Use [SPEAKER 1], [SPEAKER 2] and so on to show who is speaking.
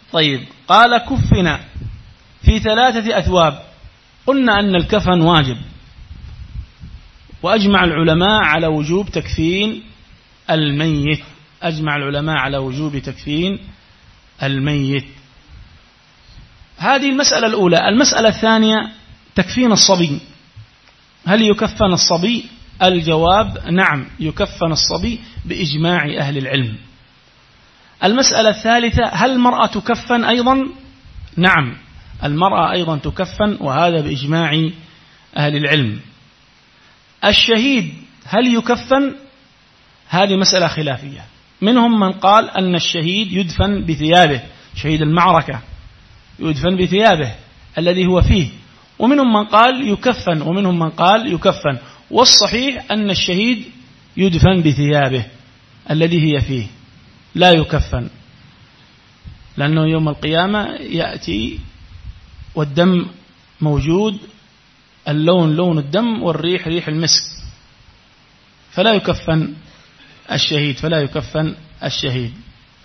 [SPEAKER 1] طيب، قال كفنا في 3 أثواب. قلنا أن الكفن واجب، وأجمع العلماء على وجوب تكفين الميت. أجمع العلماء على وجوب تكفين الميت. هذه المسألة الأولى. المسألة الثانية تكفين الصبي. هل يكفن الصبي؟ الجواب نعم، يكفن الصبي بإجماع أهل العلم. المسألة الثالثة، هل المرأة تكفن أيضا؟ نعم، المرأة أيضا تكفن، وهذا بإجماع أهل العلم. الشهيد هل يكفن؟ هذه مسألة خلافية. منهم من قال أن الشهيد يدفن بثيابه، شهيد المعركة يدفن بثيابه الذي هو فيه، ومنهم من قال يكفن، ومنهم من قال يكفن. والصحيح أن الشهيد يدفن بثيابه الذي هي فيه، لا يكفن، لأنه يوم القيامة يأتي والدم موجود، اللون لون الدم والريح ريح المسك، فلا يكفن الشهيد، فلا يكفن الشهيد.